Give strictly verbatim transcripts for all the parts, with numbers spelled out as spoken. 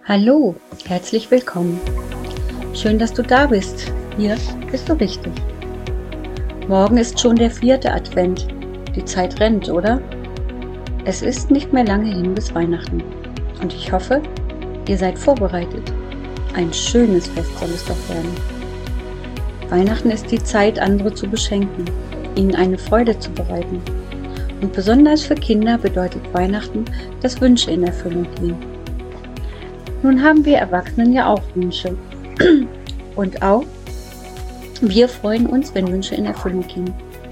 Hallo, herzlich willkommen. Schön, dass du da bist. Hier bist du richtig. Morgen ist schon der vierte Advent. Die Zeit rennt, oder? Es ist nicht mehr lange hin bis Weihnachten. Und ich hoffe, ihr seid vorbereitet. Ein schönes Fest soll es doch werden. Weihnachten ist die Zeit, andere zu beschenken, ihnen eine Freude zu bereiten. Und besonders für Kinder bedeutet Weihnachten, dass Wünsche in Erfüllung gehen. Nun haben wir Erwachsenen ja auch Wünsche. Und auch wir freuen uns, wenn Wünsche in Erfüllung gehen.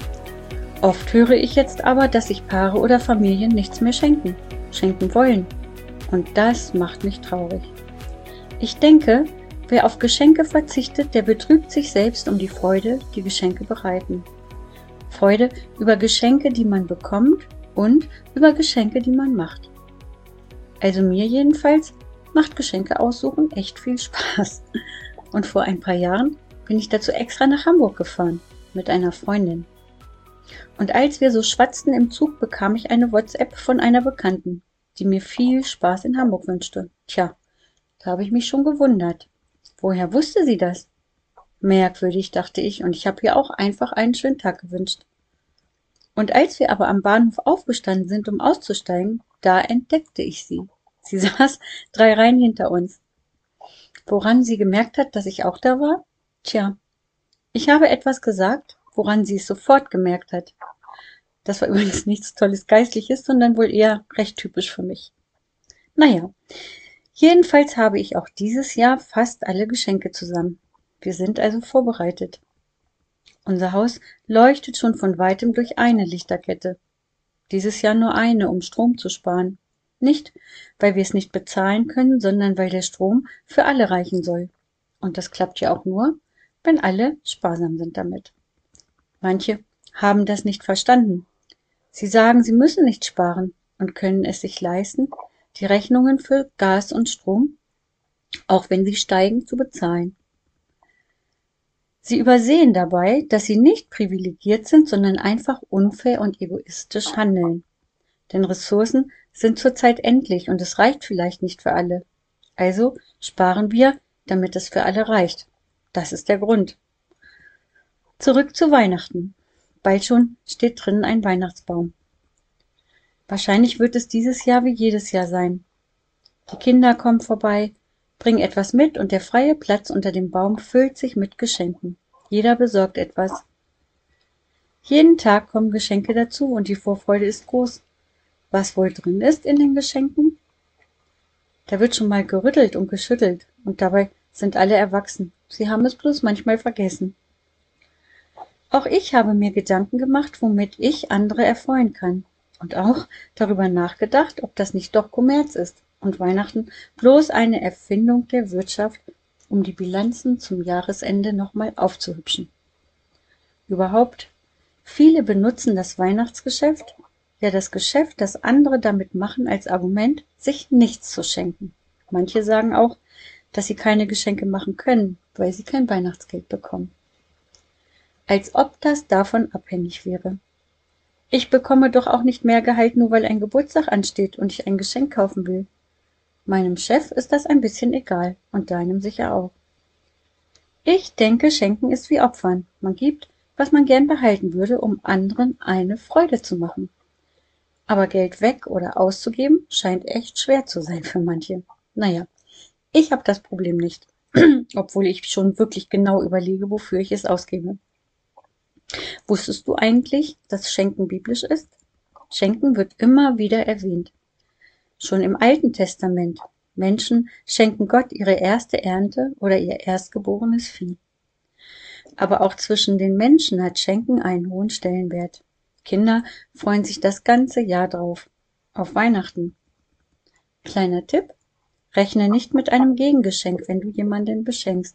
Oft höre ich jetzt aber, dass sich Paare oder Familien nichts mehr schenken, schenken wollen. Und das macht mich traurig. Ich denke, wer auf Geschenke verzichtet, der betrügt sich selbst um die Freude, die Geschenke bereiten. Freude über Geschenke, die man bekommt und über Geschenke, die man macht. Also mir jedenfalls macht Geschenke aussuchen echt viel Spaß. Und vor ein paar Jahren bin ich dazu extra nach Hamburg gefahren, mit einer Freundin. Und als wir so schwatzten im Zug, bekam ich eine WhatsApp von einer Bekannten, die mir viel Spaß in Hamburg wünschte. Tja, da habe ich mich schon gewundert. Woher wusste sie das? Merkwürdig, dachte ich, und ich habe ihr auch einfach einen schönen Tag gewünscht. Und als wir aber am Bahnhof aufgestanden sind, um auszusteigen, da entdeckte ich sie. Sie saß drei Reihen hinter uns. Woran sie gemerkt hat, dass ich auch da war? Tja, ich habe etwas gesagt, woran sie es sofort gemerkt hat. Das war übrigens nichts Tolles Geistliches, sondern wohl eher recht typisch für mich. Naja, jedenfalls habe ich auch dieses Jahr fast alle Geschenke zusammen. Wir sind also vorbereitet. Unser Haus leuchtet schon von weitem durch eine Lichterkette. Dieses Jahr nur eine, um Strom zu sparen. Nicht, weil wir es nicht bezahlen können, sondern weil der Strom für alle reichen soll. Und das klappt ja auch nur, wenn alle sparsam sind damit. Manche haben das nicht verstanden. Sie sagen, sie müssen nicht sparen und können es sich leisten, die Rechnungen für Gas und Strom, auch wenn sie steigen, zu bezahlen. Sie übersehen dabei, dass sie nicht privilegiert sind, sondern einfach unfair und egoistisch handeln. Denn Ressourcen sind zurzeit endlich und es reicht vielleicht nicht für alle. Also sparen wir, damit es für alle reicht. Das ist der Grund. Zurück zu Weihnachten. Bald schon steht drinnen ein Weihnachtsbaum. Wahrscheinlich wird es dieses Jahr wie jedes Jahr sein. Die Kinder kommen vorbei, bringen etwas mit und der freie Platz unter dem Baum füllt sich mit Geschenken. Jeder besorgt etwas. Jeden Tag kommen Geschenke dazu und die Vorfreude ist groß. Was wohl drin ist in den Geschenken? Da wird schon mal gerüttelt und geschüttelt und dabei sind alle erwachsen. Sie haben es bloß manchmal vergessen. Auch ich habe mir Gedanken gemacht, womit ich andere erfreuen kann und auch darüber nachgedacht, ob das nicht doch Kommerz ist und Weihnachten bloß eine Erfindung der Wirtschaft, um die Bilanzen zum Jahresende nochmal aufzuhübschen. Überhaupt, viele benutzen das Weihnachtsgeschäft, ja das Geschäft, das andere damit machen, als Argument, sich nichts zu schenken. Manche sagen auch, dass sie keine Geschenke machen können, weil sie kein Weihnachtsgeld bekommen. Als ob das davon abhängig wäre. Ich bekomme doch auch nicht mehr Gehalt, nur weil ein Geburtstag ansteht und ich ein Geschenk kaufen will. Meinem Chef ist das ein bisschen egal und deinem sicher auch. Ich denke, Schenken ist wie Opfern. Man gibt, was man gern behalten würde, um anderen eine Freude zu machen. Aber Geld weg oder auszugeben scheint echt schwer zu sein für manche. Naja, ich habe das Problem nicht, obwohl ich schon wirklich genau überlege, wofür ich es ausgebe. Wusstest du eigentlich, dass Schenken biblisch ist? Schenken wird immer wieder erwähnt. Schon im Alten Testament. Menschen schenken Gott ihre erste Ernte oder ihr erstgeborenes Vieh. Aber auch zwischen den Menschen hat Schenken einen hohen Stellenwert. Kinder freuen sich das ganze Jahr drauf. Auf Weihnachten. Kleiner Tipp: Rechne nicht mit einem Gegengeschenk, wenn du jemanden beschenkst.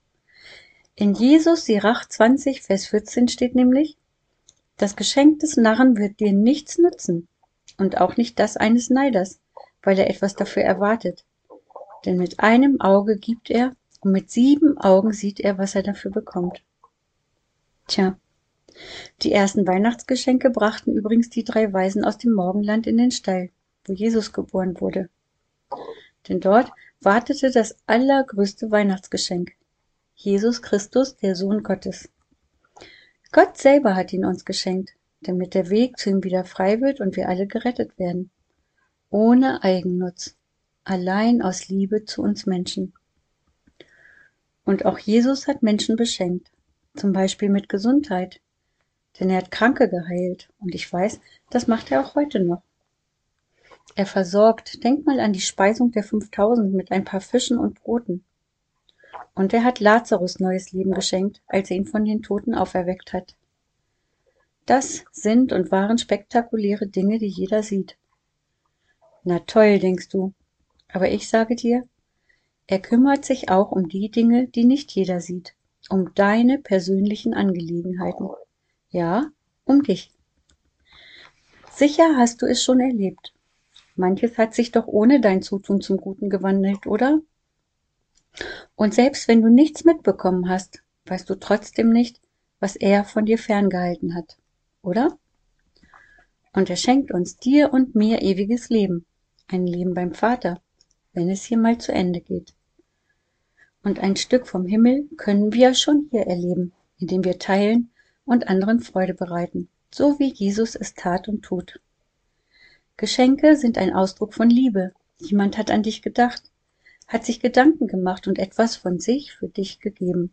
In Jesus Sirach zwanzig, Vers vierzehn steht nämlich: Das Geschenk des Narren wird dir nichts nützen und auch nicht das eines Neiders, weil er etwas dafür erwartet. Denn mit einem Auge gibt er und mit sieben Augen sieht er, was er dafür bekommt. Tja. Die ersten Weihnachtsgeschenke brachten übrigens die drei Weisen aus dem Morgenland in den Stall, wo Jesus geboren wurde. Denn dort wartete das allergrößte Weihnachtsgeschenk. Jesus Christus, der Sohn Gottes. Gott selber hat ihn uns geschenkt, damit der Weg zu ihm wieder frei wird und wir alle gerettet werden. Ohne Eigennutz, allein aus Liebe zu uns Menschen. Und auch Jesus hat Menschen beschenkt, zum Beispiel mit Gesundheit, denn er hat Kranke geheilt und ich weiß, das macht er auch heute noch. Er versorgt, denk mal an die Speisung der fünftausend mit ein paar Fischen und Broten. Und er hat Lazarus neues Leben geschenkt, als er ihn von den Toten auferweckt hat. Das sind und waren spektakuläre Dinge, die jeder sieht. Na toll, denkst du, aber ich sage dir, er kümmert sich auch um die Dinge, die nicht jeder sieht, um deine persönlichen Angelegenheiten. Ja, um dich. Sicher hast du es schon erlebt. Manches hat sich doch ohne dein Zutun zum Guten gewandelt, oder? Und selbst wenn du nichts mitbekommen hast, weißt du trotzdem nicht, was er von dir ferngehalten hat, oder? Und er schenkt uns, dir und mir, ewiges Leben, ein Leben beim Vater, wenn es hier mal zu Ende geht. Und ein Stück vom Himmel können wir schon hier erleben, indem wir teilen und anderen Freude bereiten, so wie Jesus es tat und tut. Geschenke sind ein Ausdruck von Liebe. Jemand hat an dich gedacht, hat sich Gedanken gemacht und etwas von sich für dich gegeben.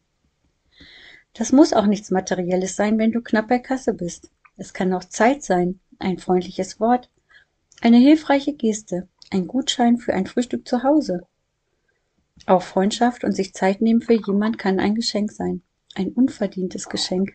Das muss auch nichts Materielles sein, wenn du knapp bei Kasse bist. Es kann auch Zeit sein, ein freundliches Wort, eine hilfreiche Geste, ein Gutschein für ein Frühstück zu Hause. Auch Freundschaft und sich Zeit nehmen für jemand kann ein Geschenk sein, ein unverdientes Geschenk.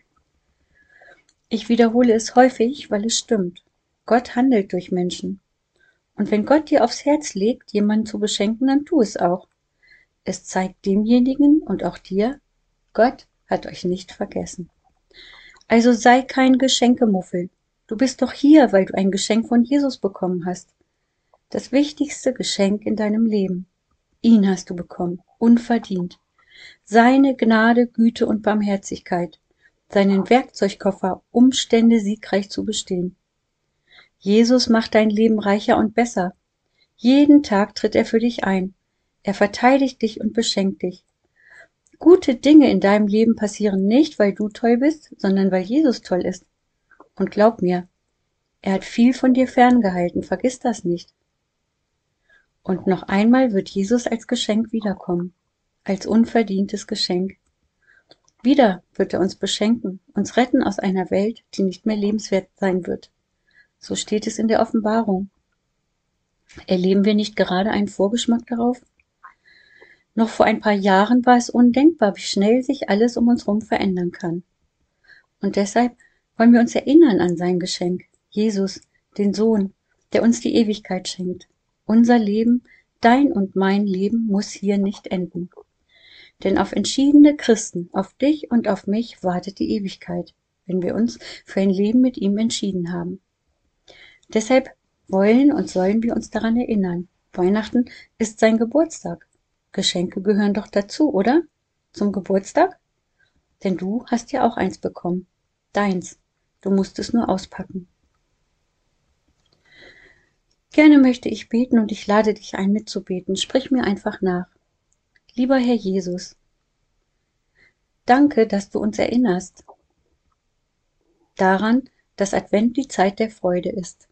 Ich wiederhole es häufig, weil es stimmt. Gott handelt durch Menschen. Und wenn Gott dir aufs Herz legt, jemanden zu beschenken, dann tu es auch. Es zeigt demjenigen und auch dir, Gott hat euch nicht vergessen. Also sei kein Geschenkemuffel. Du bist doch hier, weil du ein Geschenk von Jesus bekommen hast. Das wichtigste Geschenk in deinem Leben. Ihn hast du bekommen, unverdient. Seine Gnade, Güte und Barmherzigkeit. Seinen Werkzeugkoffer, Umstände siegreich zu bestehen. Jesus macht dein Leben reicher und besser. Jeden Tag tritt er für dich ein. Er verteidigt dich und beschenkt dich. Gute Dinge in deinem Leben passieren nicht, weil du toll bist, sondern weil Jesus toll ist. Und glaub mir, er hat viel von dir ferngehalten, vergiss das nicht. Und noch einmal wird Jesus als Geschenk wiederkommen, als unverdientes Geschenk. Wieder wird er uns beschenken, uns retten aus einer Welt, die nicht mehr lebenswert sein wird. So steht es in der Offenbarung. Erleben wir nicht gerade einen Vorgeschmack darauf? Noch vor ein paar Jahren war es undenkbar, wie schnell sich alles um uns herum verändern kann. Und deshalb wollen wir uns erinnern an sein Geschenk, Jesus, den Sohn, der uns die Ewigkeit schenkt. Unser Leben, dein und mein Leben muss hier nicht enden. Denn auf entschiedene Christen, auf dich und auf mich wartet die Ewigkeit, wenn wir uns für ein Leben mit ihm entschieden haben. Deshalb wollen und sollen wir uns daran erinnern. Weihnachten ist sein Geburtstag. Geschenke gehören doch dazu, oder? Zum Geburtstag? Denn du hast ja auch eins bekommen. Deins. Du musst es nur auspacken. Gerne möchte ich beten und ich lade dich ein, mitzubeten. Sprich mir einfach nach. Lieber Herr Jesus, danke, dass du uns erinnerst daran, dass Advent die Zeit der Freude ist.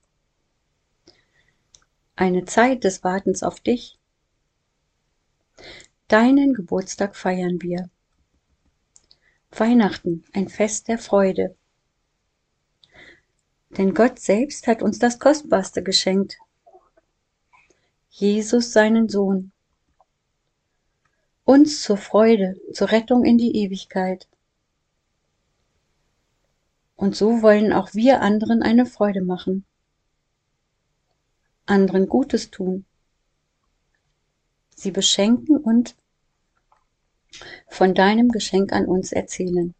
Eine Zeit des Wartens auf dich. Deinen Geburtstag feiern wir. Weihnachten, ein Fest der Freude. Denn Gott selbst hat uns das Kostbarste geschenkt. Jesus, seinen Sohn. Uns zur Freude, zur Rettung in die Ewigkeit. Und so wollen auch wir anderen eine Freude machen. Anderen Gutes tun. Sie beschenken und von deinem Geschenk an uns erzählen.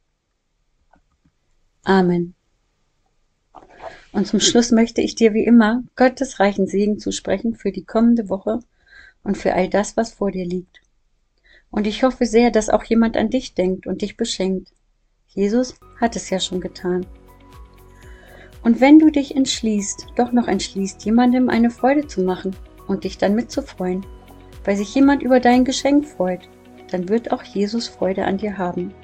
Amen. Und zum Schluss möchte ich dir wie immer Gottes reichen Segen zusprechen für die kommende Woche und für all das, was vor dir liegt. Und ich hoffe sehr, dass auch jemand an dich denkt und dich beschenkt. Jesus hat es ja schon getan. Und wenn du dich entschließt, doch noch entschließt, jemandem eine Freude zu machen und dich dann mitzufreuen, weil sich jemand über dein Geschenk freut, dann wird auch Jesus Freude an dir haben.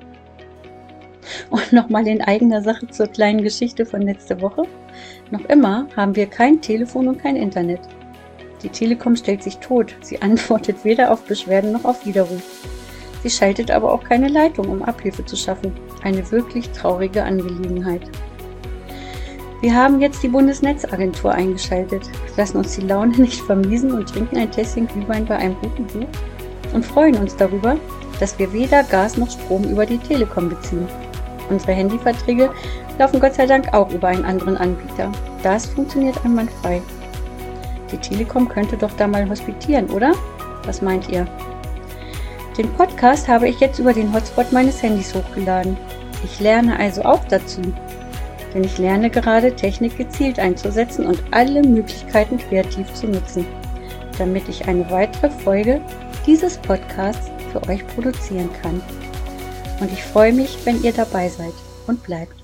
Und nochmal in eigener Sache zur kleinen Geschichte von letzter Woche. Noch immer haben wir kein Telefon und kein Internet. Die Telekom stellt sich tot. Sie antwortet weder auf Beschwerden noch auf Widerruf. Sie schaltet aber auch keine Leitung, um Abhilfe zu schaffen. Eine wirklich traurige Angelegenheit. Wir haben jetzt die Bundesnetzagentur eingeschaltet, lassen uns die Laune nicht vermiesen und trinken ein Tässchen Glühwein bei einem guten Buch und freuen uns darüber, dass wir weder Gas noch Strom über die Telekom beziehen. Unsere Handyverträge laufen Gott sei Dank auch über einen anderen Anbieter. Das funktioniert einwandfrei. Die Telekom könnte doch da mal hospitieren, oder? Was meint ihr? Den Podcast habe ich jetzt über den Hotspot meines Handys hochgeladen. Ich lerne also auch dazu. Denn ich lerne gerade, Technik gezielt einzusetzen und alle Möglichkeiten kreativ zu nutzen, damit ich eine weitere Folge dieses Podcasts für euch produzieren kann. Und ich freue mich, wenn ihr dabei seid und bleibt.